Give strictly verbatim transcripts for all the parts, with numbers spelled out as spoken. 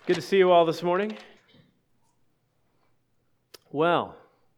Good to see you all this morning. Well,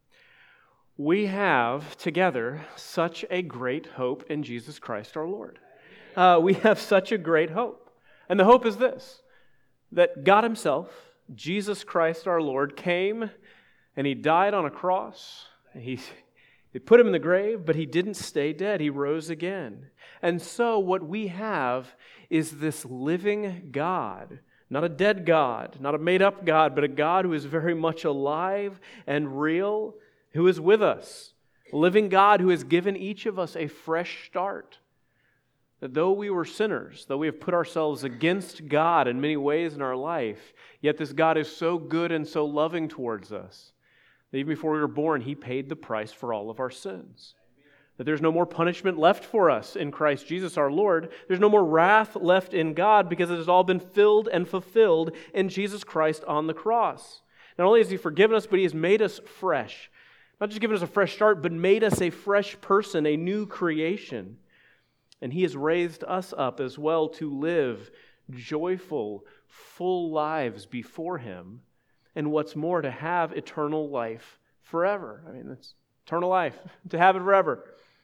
we have together such a great hope in Jesus Christ our Lord. Uh, we have such a great hope. And the hope is this, that God Himself, Jesus Christ our Lord, came and He died on a cross. He, they put Him in the grave, but He didn't stay dead. He rose again. And so what we have is this living God. Not a dead God, not a made-up God, but a God who is very much alive and real, who is with us. A living God who has given each of us a fresh start. That though we were sinners, though we have put ourselves against God in many ways in our life, yet this God is so good and so loving towards us, that even before we were born, He paid the price for all of our sins. That there's no more punishment left for us in Christ Jesus our Lord. There's no more wrath left in God because it has all been filled and fulfilled in Jesus Christ on the cross. Not only has He forgiven us, but He has made us fresh. Not just given us a fresh start, but made us a fresh person, a new creation. And He has raised us up as well to live joyful, full lives before Him. And what's more, to have eternal life forever. I mean, that's eternal life, to have it forever.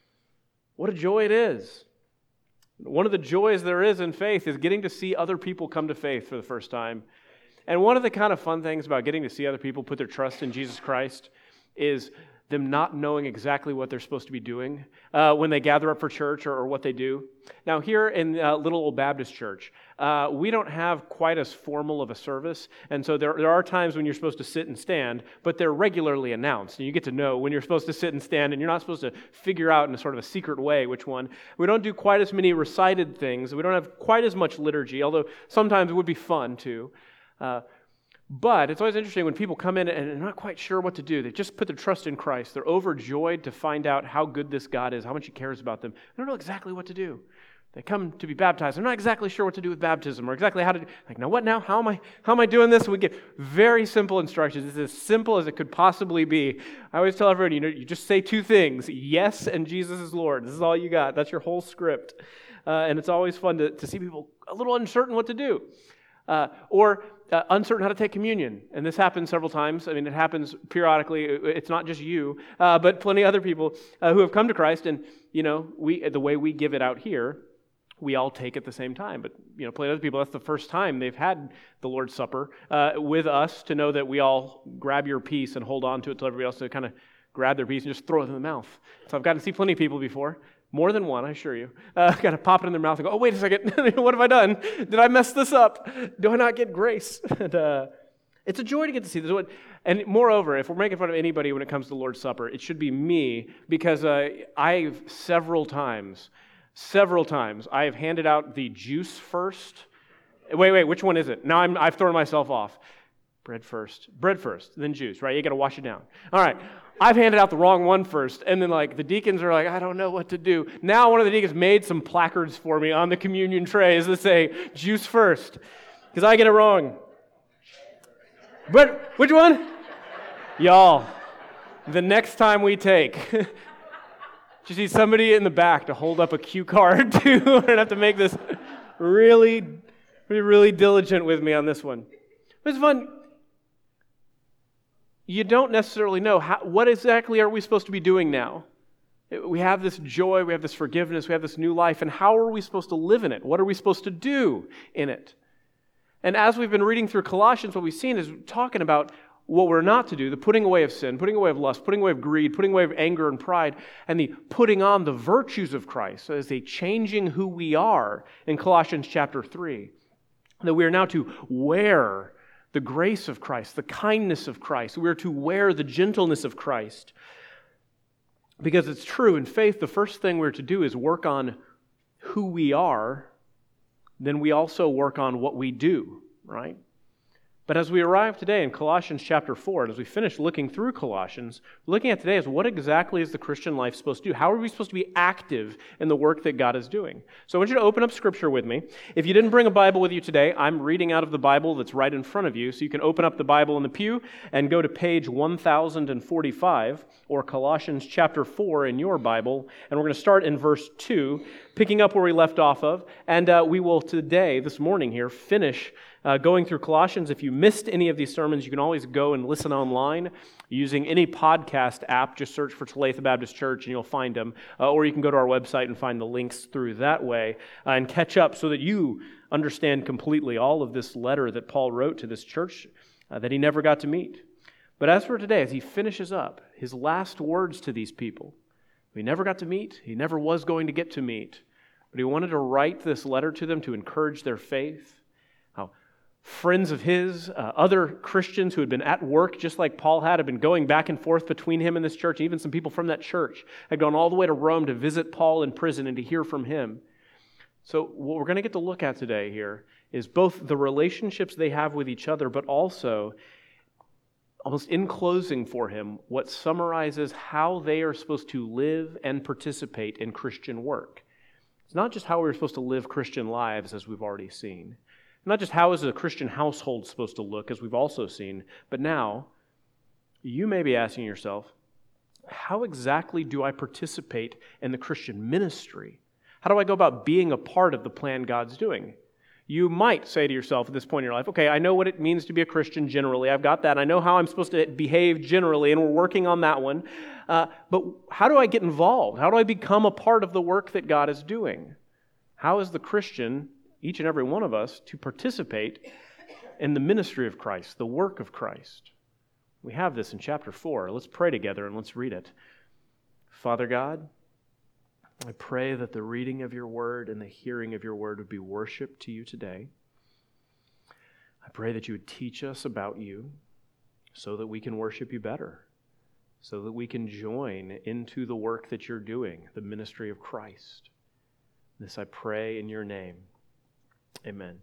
What a joy it is. One of the joys there is in faith is getting to see other people come to faith for the first time. And one of the kind of fun things about getting to see other people put their trust in Jesus Christ is them not knowing exactly what they're supposed to be doing uh, when they gather up for church or, or what they do. Now here in uh, Little Old Baptist Church, uh, we don't have quite as formal of a service, and so there, there are times when you're supposed to sit and stand, but they're regularly announced, and you get to know when you're supposed to sit and stand, and you're not supposed to figure out in a sort of a secret way which one. We don't do quite as many recited things. We don't have quite as much liturgy, although sometimes it would be fun too. Uh, But it's always interesting when people come in and they're not quite sure what to do. They just put their trust in Christ. They're overjoyed to find out how good this God is, how much He cares about them. They don't know exactly what to do. They come to be baptized. They're not exactly sure what to do with baptism or exactly how to do. Like, now what now? How am I how am I doing this? And we get very simple instructions. It's as simple as it could possibly be. I always tell everyone, you know, you just say two things: yes and Jesus is Lord. This is all you got. That's your whole script. Uh, and it's always fun to, to see people a little uncertain what to do. Uh, or uh, uncertain how to take communion. And this happens several times. I mean, it happens periodically. It's not just you, uh, but plenty of other people uh, who have come to Christ. And, you know, we the way we give it out here, we all take at the same time. But, you know, plenty of other people, that's the first time they've had the Lord's Supper uh, with us, to know that we all grab your piece and hold on to it till everybody else to kind of grab their piece and just throw it in the mouth. So I've gotten to see plenty of people before. More than one, I assure you. Uh, got to pop it in their mouth and go, oh, wait a second. What have I done? Did I mess this up? Do I not get grace? and, uh, it's a joy to get to see this. And moreover, if we're making fun of anybody when it comes to the Lord's Supper, it should be me, because uh, I've several times, several times, I have handed out the juice first. Wait, wait, which one is it? Now I'm, I've thrown myself off. Bread first. Bread first, then juice, right? You got to wash it down. All right. I've handed out the wrong one first, and then like the deacons are like, I don't know what to do. Now one of the deacons made some placards for me on the communion trays that say, juice first, because I get it wrong. But which one? Y'all, the next time we take, just need somebody in the back to hold up a cue card too. We're going to have to make this really, really, really diligent with me on this one. It's fun. You don't necessarily know how, what exactly are we supposed to be doing now. We have this joy, we have this forgiveness, we have this new life, and how are we supposed to live in it? What are we supposed to do in it? And as we've been reading through Colossians, what we've seen is talking about what we're not to do, the putting away of sin, putting away of lust, putting away of greed, putting away of anger and pride, and the putting on the virtues of Christ as a changing who we are in Colossians chapter three. That we are now to wear the grace of Christ, the kindness of Christ. We're to wear the gentleness of Christ. Because it's true, in faith, the first thing we're to do is work on who we are, then we also work on what we do, right? But as we arrive today in Colossians chapter four, and as we finish looking through Colossians, looking at today is what exactly is the Christian life supposed to do? How are we supposed to be active in the work that God is doing? So I want you to open up Scripture with me. If you didn't bring a Bible with you today, I'm reading out of the Bible that's right in front of you, so you can open up the Bible in the pew and go to page one thousand forty-five, or Colossians chapter four in your Bible, and we're going to start in verse two, picking up where we left off of, and uh, we will today, this morning here, finish uh, going through Colossians. If you missed any of these sermons, you can always go and listen online using any podcast app. Just search for Talitha Baptist Church and you'll find them. Uh, or you can go to our website and find the links through that way uh, and catch up so that you understand completely all of this letter that Paul wrote to this church uh, that he never got to meet. But as for today, as he finishes up his last words to these people, he never got to meet, he never was going to get to meet, but he wanted to write this letter to them to encourage their faith. How friends of his, uh, other Christians who had been at work just like Paul had, had been going back and forth between him and this church. Even some people from that church had gone all the way to Rome to visit Paul in prison and to hear from him. So what we're going to get to look at today here is both the relationships they have with each other, but also, almost in closing for him, what summarizes how they are supposed to live and participate in Christian work. It's not just how we're supposed to live Christian lives, as we've already seen. Not just how is a Christian household supposed to look, as we've also seen. But now, you may be asking yourself, how exactly do I participate in the Christian ministry? How do I go about being a part of the plan God's doing? You might say to yourself at this point in your life, okay, I know what it means to be a Christian generally. I've got that. I know how I'm supposed to behave generally, and we're working on that one. Uh, but how do I get involved? How do I become a part of the work that God is doing? How is the Christian, each and every one of us, to participate in the ministry of Christ, the work of Christ? We have this in chapter four. Let's pray together and let's read it. Father God, I pray that the reading of your word and the hearing of your word would be worship to you today. I pray that you would teach us about you so that we can worship you better, so that we can join into the work that you're doing, the ministry of Christ. This I pray in your name. Amen.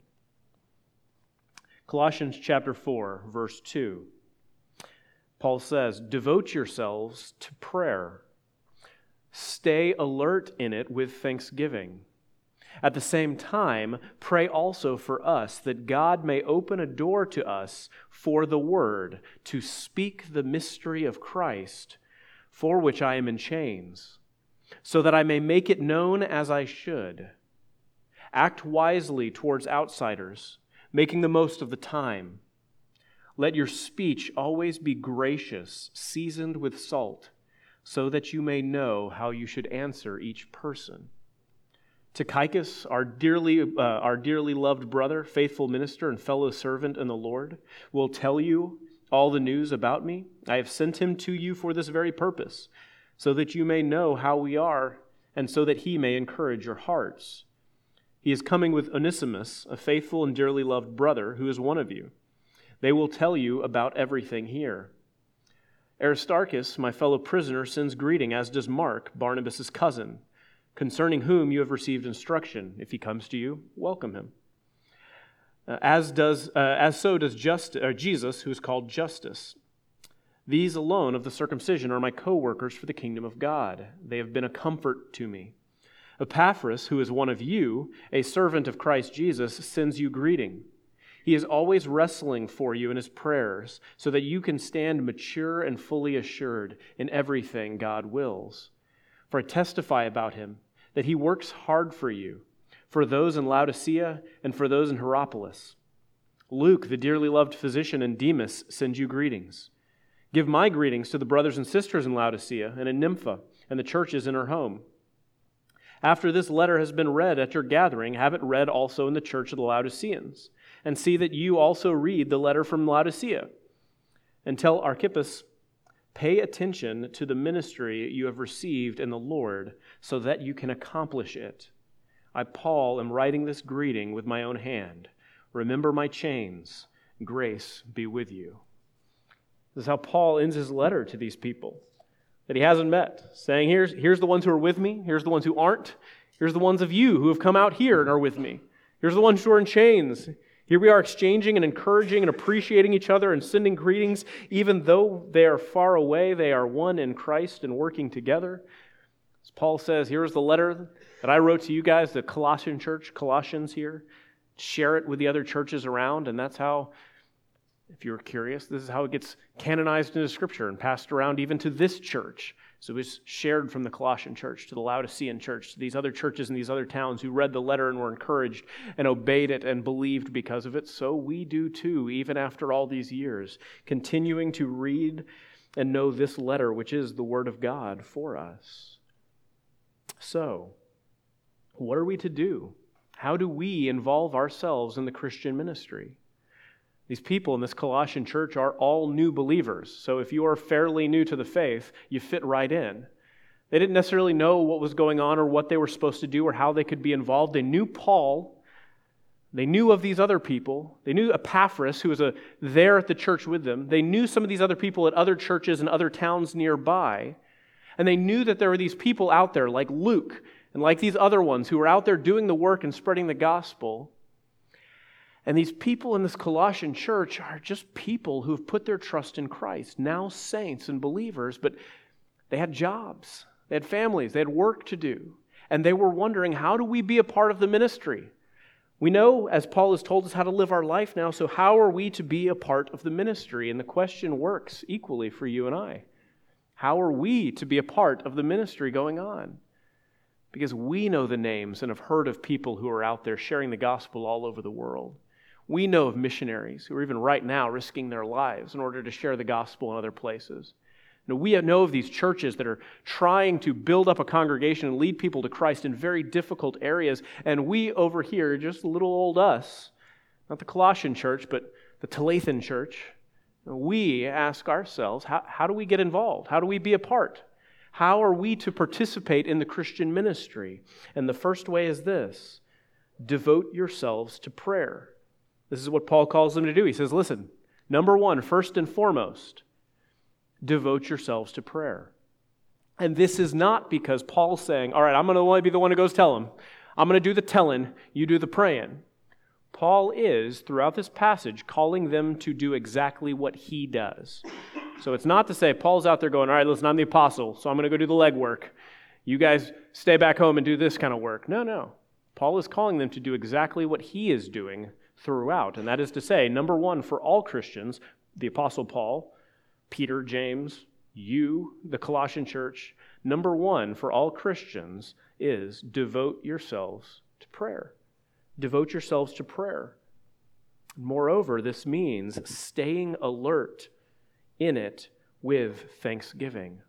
Colossians chapter four, verse two. Paul says, "Devote yourselves to prayer. Stay alert in it with thanksgiving. At the same time, pray also for us that God may open a door to us for the word, to speak the mystery of Christ, for which I am in chains, so that I may make it known as I should. Act wisely towards outsiders, making the most of the time. Let your speech always be gracious, seasoned with salt, so that you may know how you should answer each person. Tychicus, our dearly, uh, our dearly loved brother, faithful minister, and fellow servant in the Lord, will tell you all the news about me. I have sent him to you for this very purpose, so that you may know how we are, and so that he may encourage your hearts. He is coming with Onesimus, a faithful and dearly loved brother, who is one of you. They will tell you about everything here. Aristarchus, my fellow prisoner, sends greeting, as does Mark, Barnabas' cousin, concerning whom you have received instruction. If he comes to you, welcome him. Uh, as does, uh, as so does Just, uh, Jesus, who is called Justus. These alone of the circumcision are my co-workers for the kingdom of God. They have been a comfort to me. Epaphras, who is one of you, a servant of Christ Jesus, sends you greeting. He is always wrestling for you in his prayers, so that you can stand mature and fully assured in everything God wills. For I testify about him that he works hard for you, for those in Laodicea and for those in Hierapolis. Luke, the dearly loved physician, and Demas send you greetings. Give my greetings to the brothers and sisters in Laodicea and in Nympha and the churches in her home. After this letter has been read at your gathering, have it read also in the church of the Laodiceans. And see that you also read the letter from Laodicea. And tell Archippus, pay attention to the ministry you have received in the Lord, so that you can accomplish it. I, Paul, am writing this greeting with my own hand. Remember my chains. Grace be with you." This is how Paul ends his letter to these people that he hasn't met, saying, here's, here's the ones who are with me. Here's the ones who aren't. Here's the ones of you who have come out here and are with me. Here's the ones who are in chains. Here we are exchanging and encouraging and appreciating each other and sending greetings. Even though they are far away, they are one in Christ and working together. As Paul says, here's the letter that I wrote to you guys, the Colossian church, Colossians here. Share it with the other churches around, and that's how, if you're curious, this is how it gets canonized into Scripture and passed around even to this church, So it was shared from the Colossian church to the Laodicean church, to these other churches in these other towns who read the letter and were encouraged and obeyed it and believed because of it. So we do too, even after all these years, continuing to read and know this letter, which is the Word of God for us. So, what are we to do? How do we involve ourselves in the Christian ministry? These people in this Colossian church are all new believers. So if you are fairly new to the faith, you fit right in. They didn't necessarily know what was going on or what they were supposed to do or how they could be involved. They knew Paul. They knew of these other people. They knew Epaphras, who was a, there at the church with them. They knew some of these other people at other churches and other towns nearby. And they knew that there were these people out there like Luke and like these other ones who were out there doing the work and spreading the gospel. And these people in this Colossian church are just people who have put their trust in Christ, now saints and believers, but they had jobs, they had families, they had work to do, and they were wondering, how do we be a part of the ministry? We know, as Paul has told us, how to live our life now, so how are we to be a part of the ministry? And the question works equally for you and I. How are we to be a part of the ministry going on? Because we know the names and have heard of people who are out there sharing the gospel all over the world. We know of missionaries who are even right now risking their lives in order to share the gospel in other places. You know, we know of these churches that are trying to build up a congregation and lead people to Christ in very difficult areas. And we over here, just little old us, not the Colossian church, but the Talathan church, we ask ourselves, how, how do we get involved? How do we be a part? How are we to participate in the Christian ministry? And the first way is this: devote yourselves to prayer. This is what Paul calls them to do. He says, listen, number one, first and foremost, devote yourselves to prayer. And this is not because Paul's saying, all right, I'm going to only be the one who goes tell them. I'm going to do the telling, you do the praying. Paul is, throughout this passage, calling them to do exactly what he does. So it's not to say Paul's out there going, all right, listen, I'm the apostle, so I'm going to go do the legwork. You guys stay back home and do this kind of work. No, no. Paul is calling them to do exactly what he is doing throughout. And that is to say, number one, for all Christians, the apostle Paul, Peter, James, you, the Colossian church, number one for all Christians is devote yourselves to prayer. Devote yourselves to prayer. Moreover, this means staying alert in it with thanksgiving.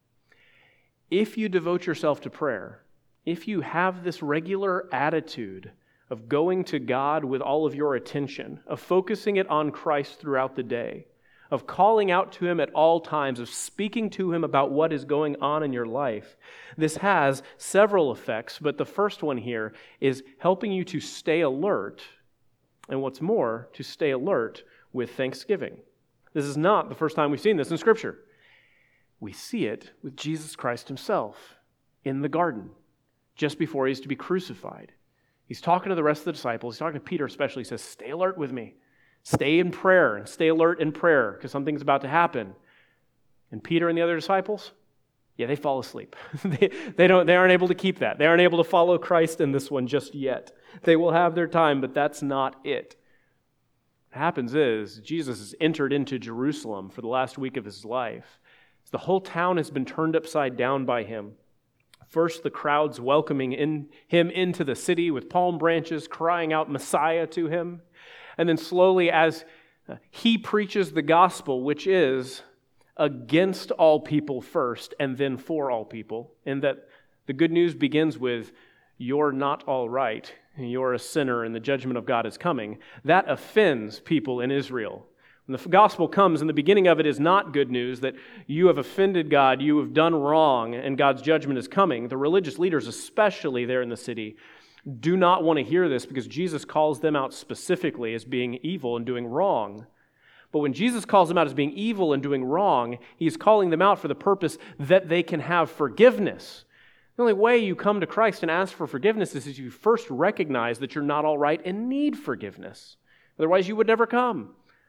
If you devote yourself to prayer, if you have this regular attitude of going to God with all of your attention, of focusing it on Christ throughout the day, of calling out to Him at all times, of speaking to Him about what is going on in your life, this has several effects, but the first one here is helping you to stay alert, and what's more, to stay alert with thanksgiving. This is not the first time we've seen this in Scripture. We see it with Jesus Christ Himself in the garden, just before He's to be crucified. He's talking to the rest of the disciples. He's talking to Peter especially. He says, stay alert with me. Stay in prayer and stay alert in prayer because something's about to happen. And Peter and the other disciples, yeah, they fall asleep. they, they, don't, they aren't able to keep that. They aren't able to follow Christ in this one just yet. They will have their time, but that's not it. What happens is Jesus has entered into Jerusalem for the last week of His life. The whole town has been turned upside down by Him. First, the crowds welcoming in Him into the city with palm branches, crying out Messiah to Him. And then slowly as He preaches the gospel, which is against all people first and then for all people, and that the good news begins with, you're not all right, you're a sinner and the judgment of God is coming, that offends people in Israel. When the gospel comes, and the beginning of it is not good news, that you have offended God, you have done wrong, and God's judgment is coming. The religious leaders, especially there in the city, do not want to hear this because Jesus calls them out specifically as being evil and doing wrong. But when Jesus calls them out as being evil and doing wrong, He's calling them out for the purpose that they can have forgiveness. The only way you come to Christ and ask for forgiveness is if you first recognize that you're not all right and need forgiveness. Otherwise, you would never come.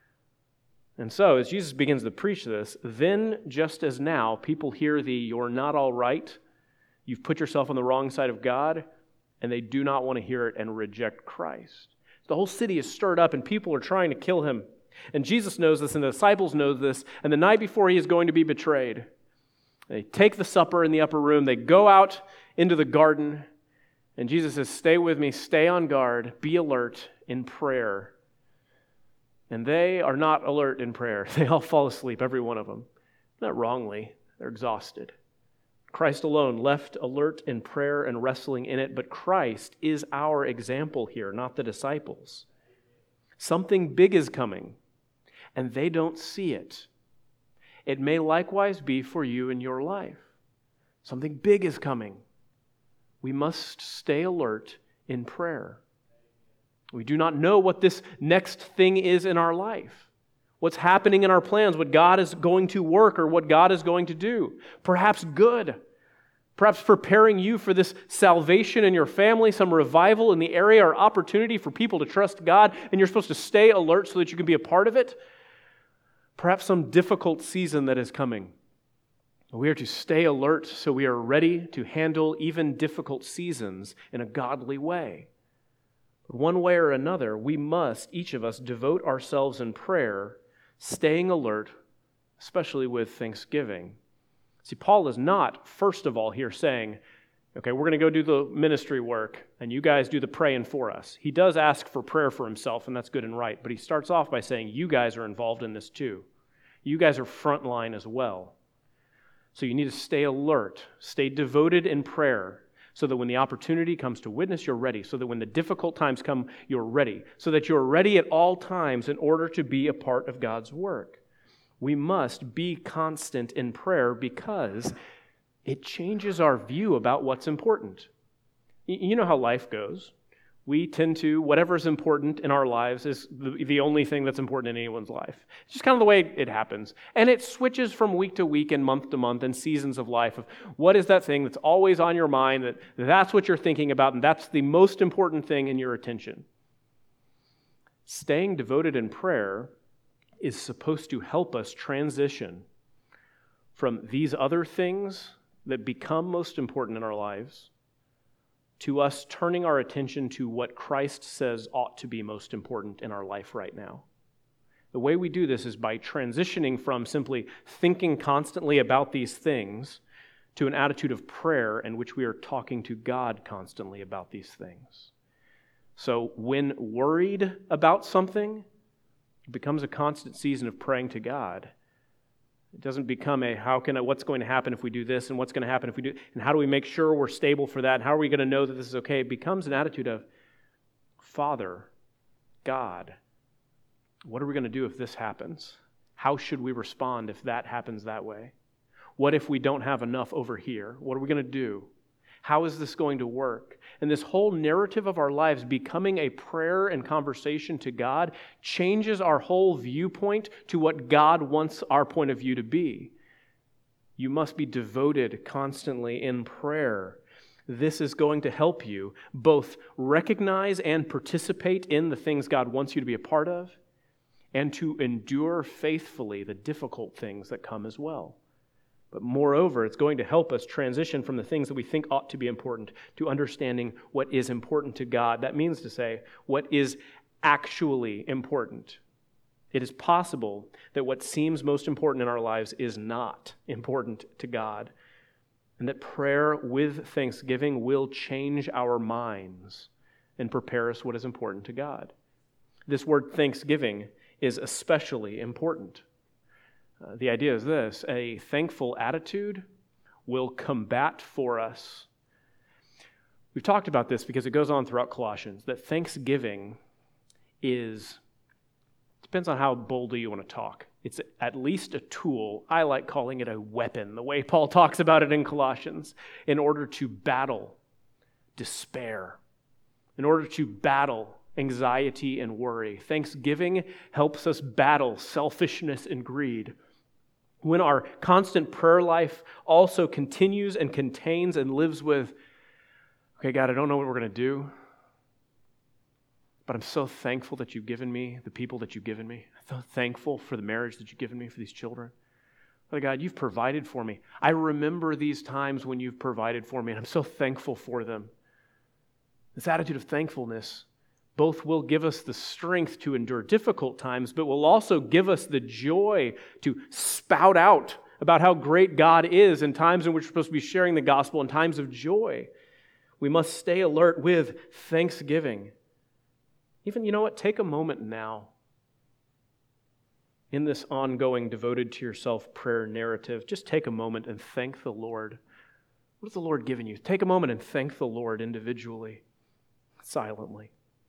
And so, as Jesus begins to preach this, then just as now, people hear the, you're not all right, you've put yourself on the wrong side of God, and they do not want to hear it and reject Christ. The whole city is stirred up, and people are trying to kill Him. And Jesus knows this, and the disciples know this, and the night before He is going to be betrayed, They take the supper in the upper room. They go out into the garden. And Jesus says, stay with me, stay on guard, be alert in prayer. And they are not alert in prayer. They all fall asleep, every one of them. Not wrongly, they're exhausted. Christ alone left alert in prayer and wrestling in it, but Christ is our example here, not the disciples. Something big is coming, and they don't see it. It may likewise be for you in your life. Something big is coming. We must stay alert in prayer. We do not know what this next thing is in our life, what's happening in our plans, what God is going to work or what God is going to do. Perhaps good, perhaps preparing you for this salvation in your family, some revival in the area or opportunity for people to trust God, and you're supposed to stay alert so that you can be a part of it. Perhaps some difficult season that is coming. We are to stay alert so we are ready to handle even difficult seasons in a godly way. One way or another, we must, each of us, devote ourselves in prayer, staying alert, especially with thanksgiving. See, Paul is not, first of all, here saying, okay, we're going to go do the ministry work, and you guys do the praying for us. He does ask for prayer for himself, and that's good and right, but he starts off by saying, you guys are involved in this too. You guys are frontline as well. So you need to stay alert, stay devoted in prayer, so that when the opportunity comes to witness, you're ready. So that when the difficult times come, you're ready. So that you're ready at all times in order to be a part of God's work. We must be constant in prayer because it changes our view about what's important. You know how life goes. We tend to, whatever's important in our lives is the, the only thing that's important in anyone's life. It's just kind of the way it happens. And it switches from week to week and month to month and seasons of life of what is that thing that's always on your mind, that that's what you're thinking about, and that's the most important thing in your attention. Staying devoted in prayer is supposed to help us transition from these other things that become most important in our lives to us turning our attention to what Christ says ought to be most important in our life right now. The way we do this is by transitioning from simply thinking constantly about these things to an attitude of prayer in which we are talking to God constantly about these things. So when worried about something, it becomes a constant season of praying to God. It doesn't become a, how can I, what's going to happen if we do this, and what's going to happen if we do, and how do we make sure we're stable for that, and how are we going to know that this is okay? It becomes an attitude of, Father, God, what are we going to do if this happens? How should we respond if that happens that way? What if we don't have enough over here? What are we going to do? How is this going to work? And this whole narrative of our lives becoming a prayer and conversation to God changes our whole viewpoint to what God wants our point of view to be. You must be devoted constantly in prayer. This is going to help you both recognize and participate in the things God wants you to be a part of, and to endure faithfully the difficult things that come as well. But moreover, it's going to help us transition from the things that we think ought to be important to understanding what is important to God. That means to say, what is actually important. It is possible that what seems most important in our lives is not important to God, and that prayer with thanksgiving will change our minds and prepare us what is important to God. This word thanksgiving is especially important. Uh, the idea is this: a thankful attitude will combat for us. We've talked about this because it goes on throughout Colossians, that thanksgiving is, depends on how boldly you want to talk. It's at least a tool. I like calling it a weapon, the way Paul talks about it in Colossians, in order to battle despair, in order to battle anxiety and worry. Thanksgiving helps us battle selfishness and greed. When our constant prayer life also continues and contains and lives with, okay, God, I don't know what we're going to do, but I'm so thankful that you've given me the people that you've given me. I'm so thankful for the marriage that you've given me for these children. Father God, you've provided for me. I remember these times when you've provided for me, and I'm so thankful for them. This attitude of thankfulness both will give us the strength to endure difficult times, but will also give us the joy to spout out about how great God is in times in which we're supposed to be sharing the gospel, in times of joy. We must stay alert with thanksgiving. Even, you know what, take a moment now in this ongoing devoted to yourself prayer narrative. Just take a moment and thank the Lord. What has the Lord given you? Take a moment and thank the Lord individually, silently.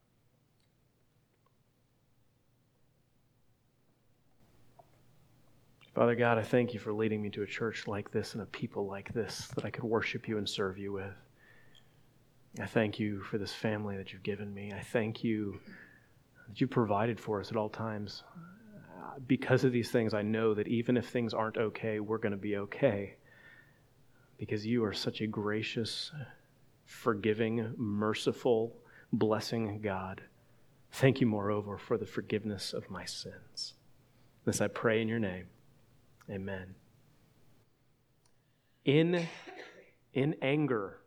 Father God, I thank you for leading me to a church like this and a people like this that I could worship you and serve you with. I thank you for this family that you've given me. I thank you that you provided for us at all times. Because of these things, I know that even if things aren't okay, we're going to be okay. Because you are such a gracious, forgiving, merciful, blessing God. Thank you, moreover, for the forgiveness of my sins. This I pray in your name. Amen. In, in anger,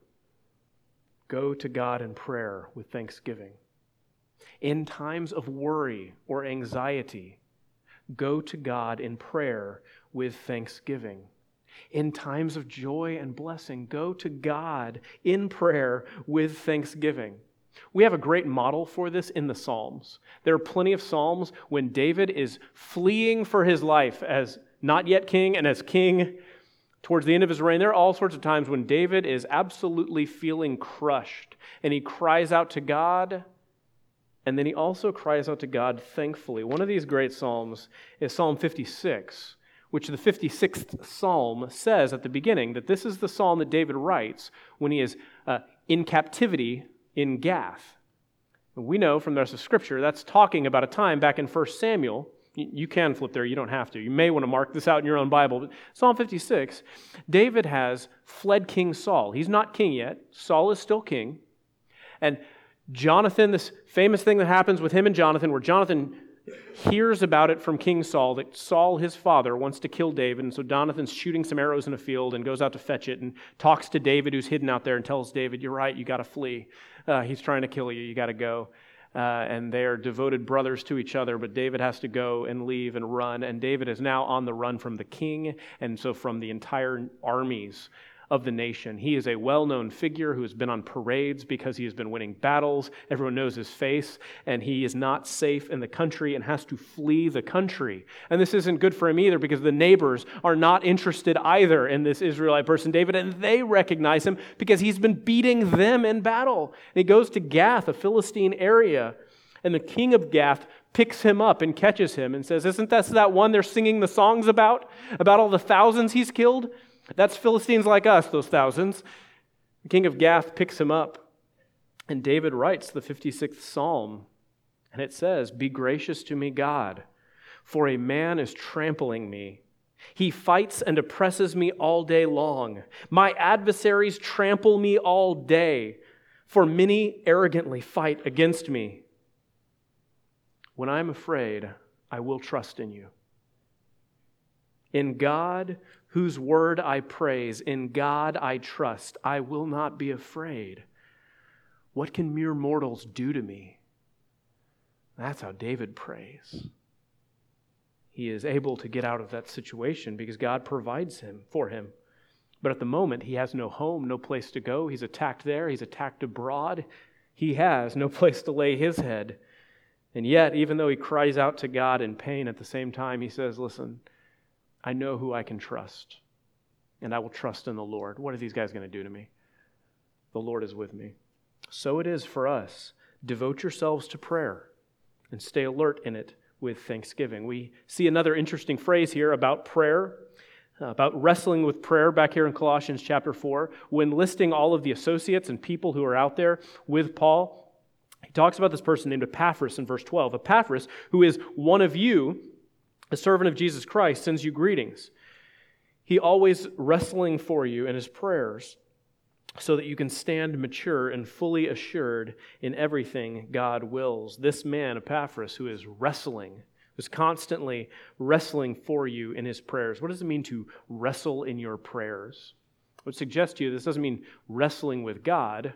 go to God in prayer with thanksgiving. In times of worry or anxiety, go to God in prayer with thanksgiving. In times of joy and blessing, go to God in prayer with thanksgiving. We have a great model for this in the Psalms. There are plenty of Psalms when David is fleeing for his life as not yet king and as king towards the end of his reign. There are all sorts of times when David is absolutely feeling crushed and he cries out to God, and then he also cries out to God thankfully. One of these great Psalms is Psalm fifty-six, which the fifty-sixth Psalm says at the beginning that this is the psalm that David writes when he is uh, in captivity in Gath. And we know from the rest of Scripture that's talking about a time back in First Samuel. You can flip there, you don't have to. You may want to mark this out in your own Bible. But Psalm fifty-six, David has fled King Saul. He's not king yet. Saul is still king. And Jonathan, this famous thing that happens with him and Jonathan, where Jonathan hears about it from King Saul, that Saul, his father, wants to kill David. And so Jonathan's shooting some arrows in a field and goes out to fetch it and talks to David, who's hidden out there, and tells David, you're right, you got to flee. Uh, he's trying to kill you, you got to go. Uh, and they are devoted brothers to each other, but David has to go and leave and run, and David is now on the run from the king, and so from the entire armies of the nation. He is a well-known figure who has been on parades because he has been winning battles. Everyone knows his face, and he is not safe in the country and has to flee the country. And this isn't good for him either because the neighbors are not interested either in this Israelite person, David, and they recognize him because he's been beating them in battle. And he goes to Gath, a Philistine area, and the king of Gath picks him up and catches him and says, isn't that that one they're singing the songs about? About all the thousands he's killed? That's Philistines like us, those thousands. The king of Gath picks him up, and David writes the fifty-sixth Psalm, and it says, be gracious to me, God, for a man is trampling me. He fights and oppresses me all day long. My adversaries trample me all day, for many arrogantly fight against me. When I'm afraid, I will trust in you. In God, whose word I praise, in God I trust, I will not be afraid. What can mere mortals do to me? That's how David prays. He is able to get out of that situation because God provides him for him. But at the moment, he has no home, no place to go. He's attacked there. He's attacked abroad. He has no place to lay his head. And yet, even though he cries out to God in pain, at the same time, he says, listen, I know who I can trust, and I will trust in the Lord. What are these guys going to do to me? The Lord is with me. So it is for us. Devote yourselves to prayer and stay alert in it with thanksgiving. We see another interesting phrase here about prayer, about wrestling with prayer back here in Colossians chapter four. When listing all of the associates and people who are out there with Paul, he talks about this person named Epaphras in verse twelve. Epaphras, who is one of you, a servant of Jesus Christ, sends you greetings. He always wrestling for you in his prayers so that you can stand mature and fully assured in everything God wills. This man, Epaphras, who is wrestling, who's constantly wrestling for you in his prayers. What does it mean to wrestle in your prayers? I would suggest to you this doesn't mean wrestling with God.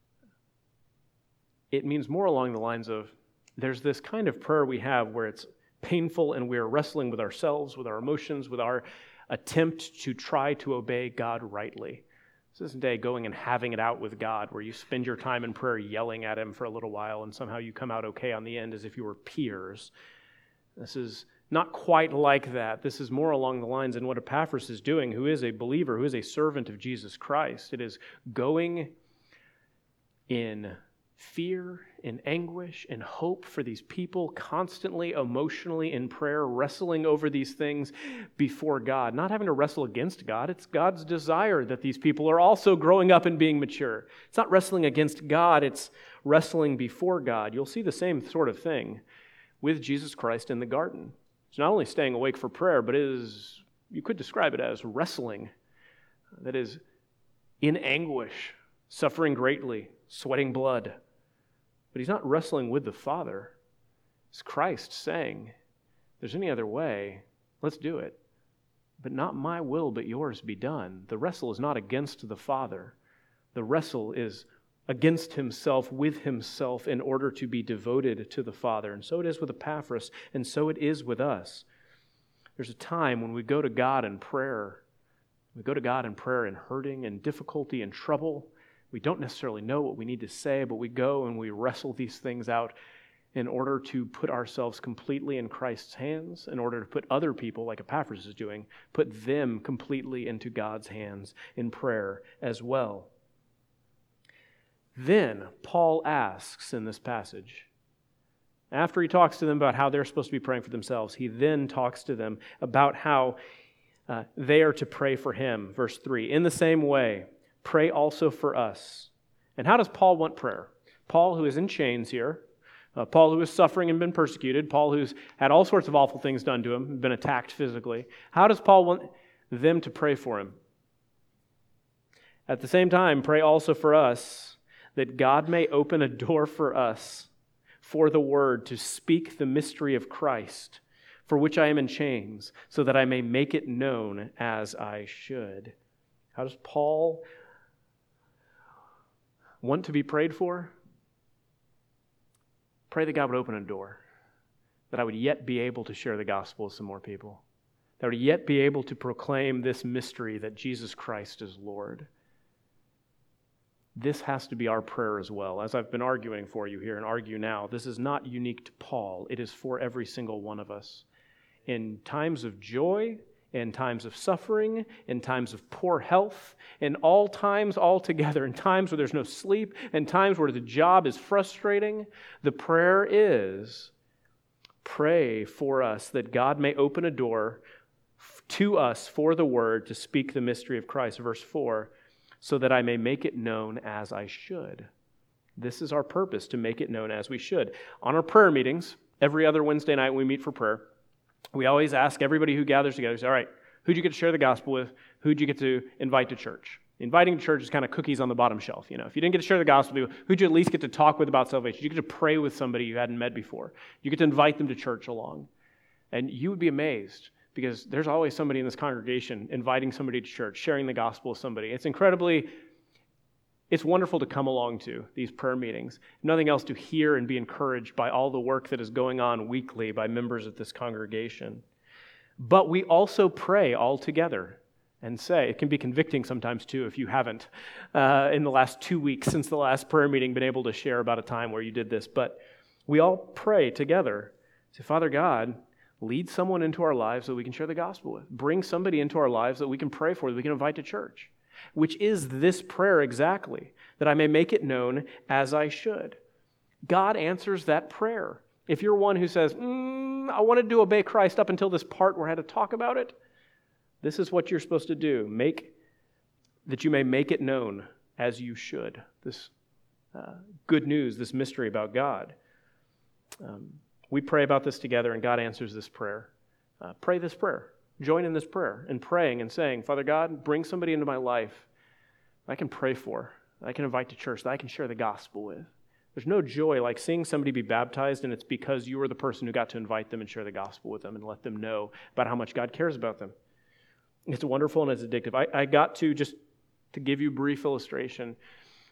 It means more along the lines of there's this kind of prayer we have where it's painful, and we are wrestling with ourselves, with our emotions, with our attempt to try to obey God rightly. This isn't a day going and having it out with God where you spend your time in prayer yelling at him for a little while and somehow you come out okay on the end as if you were peers. This is not quite like that. This is more along the lines in what Epaphras is doing, who is a believer, who is a servant of Jesus Christ. It is going in fear, in anguish, in hope for these people, constantly, emotionally in prayer, wrestling over these things before God. Not having to wrestle against God. It's God's desire that these people are also growing up and being mature. It's not wrestling against God, it's wrestling before God. You'll see the same sort of thing with Jesus Christ in the garden. It's not only staying awake for prayer, but it is, you could describe it as wrestling. That is, in anguish, suffering greatly, sweating blood. But he's not wrestling with the Father. It's Christ saying, if there's any other way, let's do it. But not my will, but yours be done. The wrestle is not against the Father. The wrestle is against himself, with himself, in order to be devoted to the Father. And so it is with Epaphras, and so it is with us. There's a time when we go to God in prayer. We go to God in prayer in hurting and difficulty and trouble. We don't necessarily know what we need to say, but we go and we wrestle these things out in order to put ourselves completely in Christ's hands, in order to put other people, like Epaphras is doing, put them completely into God's hands in prayer as well. Then Paul asks in this passage, after he talks to them about how they're supposed to be praying for themselves, he then talks to them about how uh, they are to pray for him. Verse three, in the same way, pray also for us. And how does Paul want prayer? Paul, who is in chains here, uh, Paul, who is suffering and been persecuted, Paul, who's had all sorts of awful things done to him, been attacked physically. How does Paul want them to pray for him? At the same time, pray also for us, that God may open a door for us, for the word, to speak the mystery of Christ, for which I am in chains, so that I may make it known as I should. How does Paul want to be prayed for? Pray that God would open a door, that I would yet be able to share the gospel with some more people, that I would yet be able to proclaim this mystery that Jesus Christ is Lord. This has to be our prayer as well. As I've been arguing for you here and argue now, this is not unique to Paul. It is for every single one of us. In times of joy, in times of suffering, in times of poor health, in all times altogether, in times where there's no sleep, in times where the job is frustrating, the prayer is, pray for us that God may open a door to us for the word to speak the mystery of Christ. Verse four, so that I may make it known as I should. This is our purpose, to make it known as we should. On our prayer meetings, every other Wednesday night when we meet for prayer, we always ask everybody who gathers together, say, all right, who'd you get to share the gospel with? Who'd you get to invite to church? Inviting to church is kind of cookies on the bottom shelf. You know, if you didn't get to share the gospel with, who'd you at least get to talk with about salvation? You get to pray with somebody you hadn't met before. You get to invite them to church along. And you would be amazed, because there's always somebody in this congregation inviting somebody to church, sharing the gospel with somebody. It's incredibly, it's wonderful to come along to these prayer meetings. If nothing else, to hear and be encouraged by all the work that is going on weekly by members of this congregation. But we also pray all together and say, it can be convicting sometimes too if you haven't, uh, in the last two weeks since the last prayer meeting, been able to share about a time where you did this. But we all pray together. Say, Father God, lead someone into our lives that we can share the gospel with. Bring somebody into our lives that we can pray for, that we can invite to church. Which is this prayer exactly, that I may make it known as I should. God answers that prayer. If you're one who says, mm, I wanted to obey Christ up until this part where I had to talk about it, this is what you're supposed to do. Make that you may make it known as you should. This uh, good news, this mystery about God. Um, We pray about this together, and God answers this prayer. Uh, pray this prayer. Join in this prayer and praying and saying, Father God, bring somebody into my life I can pray for, I can invite to church, that I can share the gospel with. There's no joy like seeing somebody be baptized, and it's because you were the person who got to invite them and share the gospel with them and let them know about how much God cares about them. It's wonderful and it's addictive. I, I got to, just to give you a brief illustration,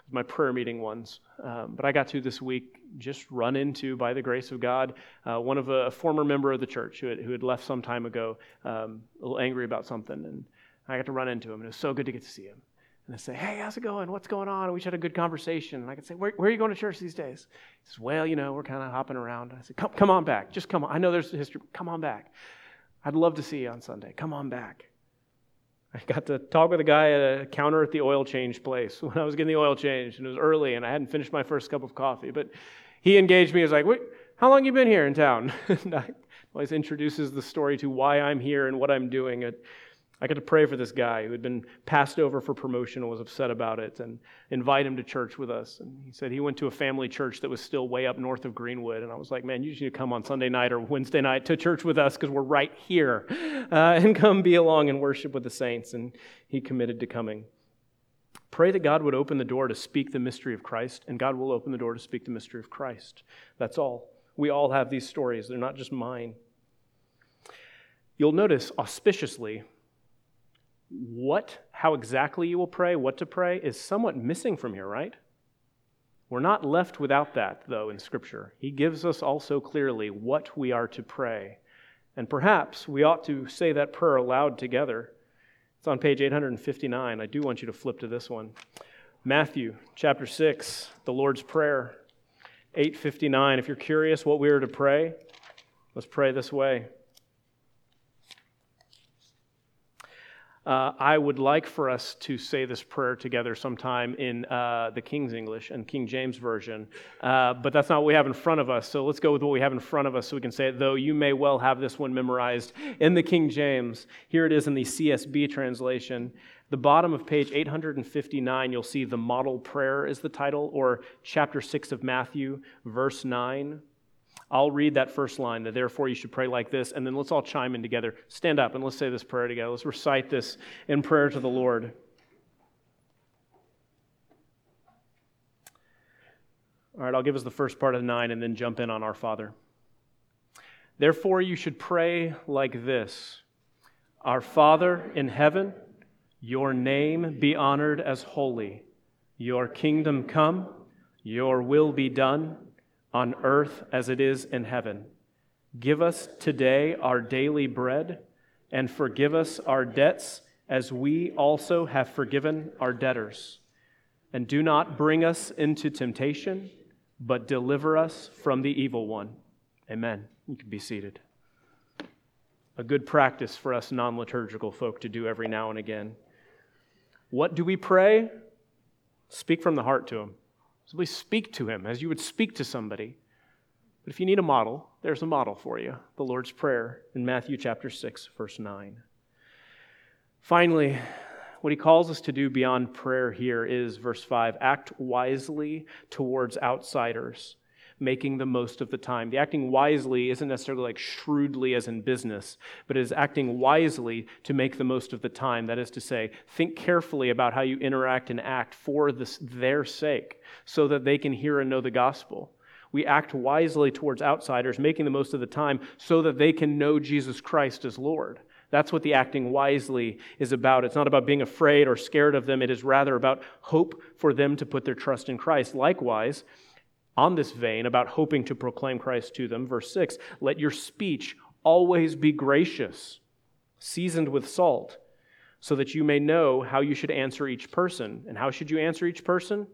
my prayer meeting ones. Um, but I got to this week just run into, by the grace of God, uh, one of a, a former member of the church who had, who had left some time ago, um, a little angry about something. And I got to run into him, and it was so good to get to see him. And I say, hey, how's it going? What's going on? And we just had a good conversation. And I could say, where, where are you going to church these days? He says, well, you know, we're kind of hopping around. I said, come, come on back. Just come on. I know there's a history. Come on back. I'd love to see you on Sunday. Come on back. I got to talk with a guy at a counter at the oil change place when I was getting the oil changed, and it was early, and I hadn't finished my first cup of coffee. But he engaged me. He was like, wait, how long have you been here in town? And I always introduces the story to why I'm here and what I'm doing. I got to pray for this guy who had been passed over for promotion and was upset about it, and invite him to church with us. And he said he went to a family church that was still way up north of Greenwood. And I was like, man, you just need to come on Sunday night or Wednesday night to church with us because we're right here, uh, and come be along and worship with the saints. And he committed to coming. Pray that God would open the door to speak the mystery of Christ, and God will open the door to speak the mystery of Christ. That's all. We all have these stories. They're not just mine. You'll notice auspiciously, what, how exactly you will pray, what to pray, is somewhat missing from here, right? We're not left without that, though, in Scripture. He gives us also clearly what we are to pray. And perhaps we ought to say that prayer aloud together. It's on page eight fifty-nine. I do want you to flip to this one. Matthew chapter six, the Lord's Prayer, eight fifty-nine. If you're curious what we are to pray, let's pray this way. Uh, I would like for us to say this prayer together sometime in uh, the King's English and King James Version, uh, but that's not what we have in front of us, so let's go with what we have in front of us so we can say it, though you may well have this one memorized in the King James. Here it is in the C S B translation. The bottom of page eight fifty-nine, you'll see the Model Prayer is the title, or chapter six of Matthew, verse nine. I'll read that first line, that therefore you should pray like this, and then let's all chime in together. Stand up and let's say this prayer together. Let's recite this in prayer to the Lord. All right, I'll give us the first part of nine and then jump in on our Father. Therefore you should pray like this. Our Father in heaven, your name be honored as holy. Your kingdom come, your will be done, on earth as it is in heaven. Give us today our daily bread, and forgive us our debts as we also have forgiven our debtors. And do not bring us into temptation, but deliver us from the evil one. Amen. You can be seated. A good practice for us non-liturgical folk to do every now and again. What do we pray? Speak from the heart to Him. Simply speak to Him as you would speak to somebody. But if you need a model, there's a model for you. The Lord's Prayer in Matthew chapter six, verse nine. Finally, what He calls us to do beyond prayer here is, verse five, act wisely towards outsiders, making the most of the time. The acting wisely isn't necessarily like shrewdly as in business, but it is acting wisely to make the most of the time. That is to say, think carefully about how you interact and act for this, their sake, so that they can hear and know the gospel. We act wisely towards outsiders, making the most of the time, so that they can know Jesus Christ as Lord. That's what the acting wisely is about. It's not about being afraid or scared of them. It is rather about hope for them to put their trust in Christ. Likewise, on this vein, about hoping to proclaim Christ to them, verse six, let your speech always be gracious, seasoned with salt, so that you may know how you should answer each person. And how should you answer each person?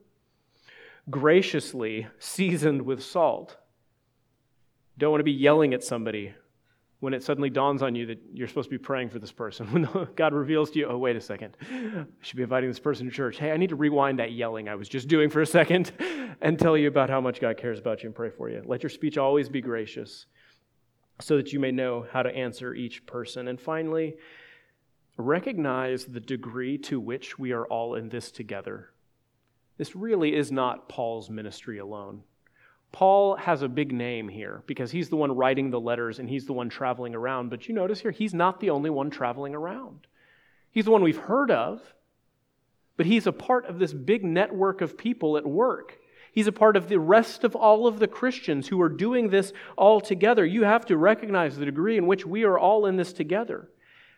Graciously, seasoned with salt. Don't want to be yelling at somebody when it suddenly dawns on you that you're supposed to be praying for this person. When God reveals to you, oh, wait a second, I should be inviting this person to church. Hey, I need to rewind that yelling I was just doing for a second and tell you about how much God cares about you and pray for you. Let your speech always be gracious so that you may know how to answer each person. And finally, recognize the degree to which we are all in this together. This really is not Paul's ministry alone. Paul has a big name here because he's the one writing the letters and he's the one traveling around. But you notice here, he's not the only one traveling around. He's the one we've heard of, but he's a part of this big network of people at work. He's a part of the rest of all of the Christians who are doing this all together. You have to recognize the degree in which we are all in this together.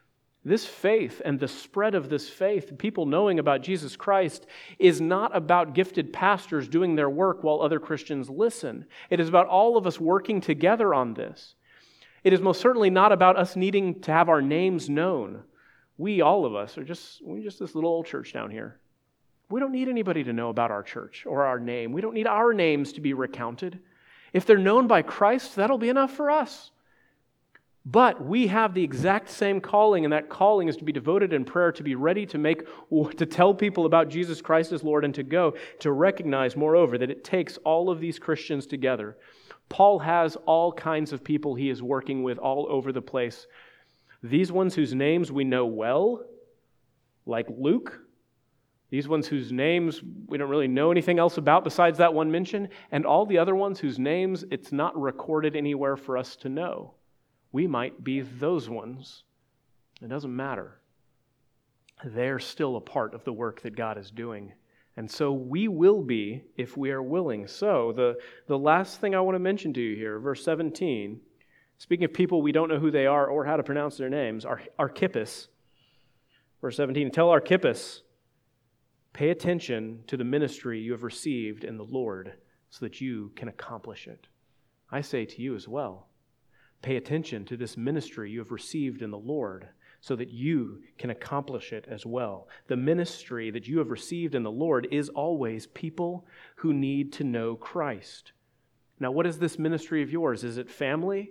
This faith and the spread of this faith, people knowing about Jesus Christ, is not about gifted pastors doing their work while other Christians listen. It is about all of us working together on this. It is most certainly not about us needing to have our names known. We, all of us, are just, we're just this little old church down here. We don't need anybody to know about our church or our name. We don't need our names to be recounted. If they're known by Christ, that'll be enough for us. But we have the exact same calling, and that calling is to be devoted in prayer, to be ready to make, to tell people about Jesus Christ as Lord, and to go, to recognize, moreover, that it takes all of these Christians together. Paul has all kinds of people he is working with all over the place. These ones whose names we know well, like Luke, these ones whose names we don't really know anything else about besides that one mention, and all the other ones whose names it's not recorded anywhere for us to know. We might be those ones. It doesn't matter. They're still a part of the work that God is doing. And so we will be if we are willing. So the, the last thing I want to mention to you here, verse seventeen, speaking of people we don't know who they are or how to pronounce their names, Ar- Archippus, verse seventeen, tell Archippus, pay attention to the ministry you have received in the Lord so that you can accomplish it. I say to you as well, pay attention to this ministry you have received in the Lord so that you can accomplish it as well. The ministry that you have received in the Lord is always people who need to know Christ. Now, what is this ministry of yours? Is it family?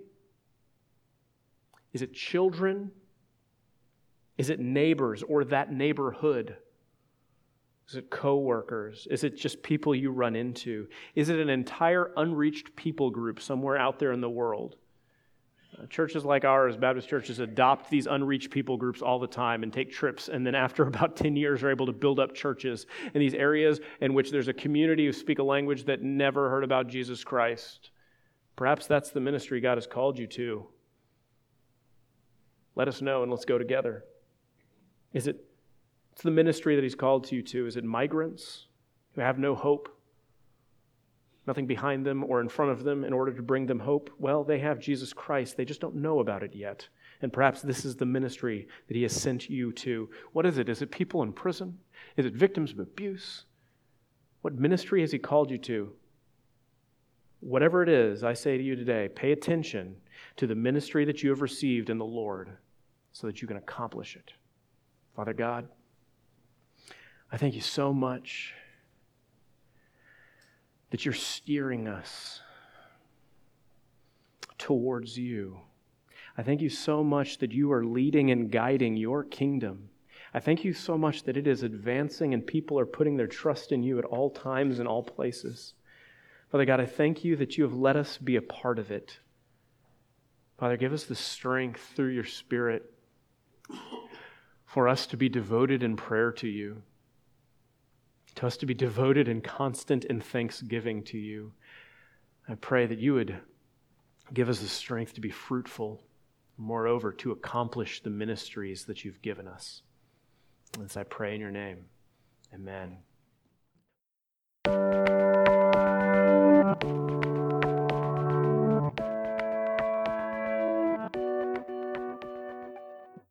Is it children? Is it neighbors or that neighborhood? Is it co-workers? Is it just people you run into? Is it an entire unreached people group somewhere out there in the world? Uh, churches like ours, Baptist churches, adopt these unreached people groups all the time and take trips, and then after about ten years are able to build up churches in these areas in which there's a community who speak a language that never heard about Jesus Christ. Perhaps that's the ministry God has called you to. Let us know and let's go together. Is it it's the ministry that He's called you to? Is it migrants who have no hope? Nothing behind them or in front of them in order to bring them hope? Well, they have Jesus Christ. They just don't know about it yet. And perhaps this is the ministry that He has sent you to. What is it? Is it people in prison? Is it victims of abuse? What ministry has He called you to? Whatever it is, I say to you today, pay attention to the ministry that you have received in the Lord so that you can accomplish it. Father God, I thank You so much that You're steering us towards You. I thank You so much that You are leading and guiding Your kingdom. I thank You so much that it is advancing and people are putting their trust in You at all times and all places. Father God, I thank You that You have let us be a part of it. Father, give us the strength through Your Spirit for us to be devoted in prayer to You, to us to be devoted and constant in thanksgiving to You. I pray that You would give us the strength to be fruitful, moreover, to accomplish the ministries that You've given us. As I pray in Your name, amen.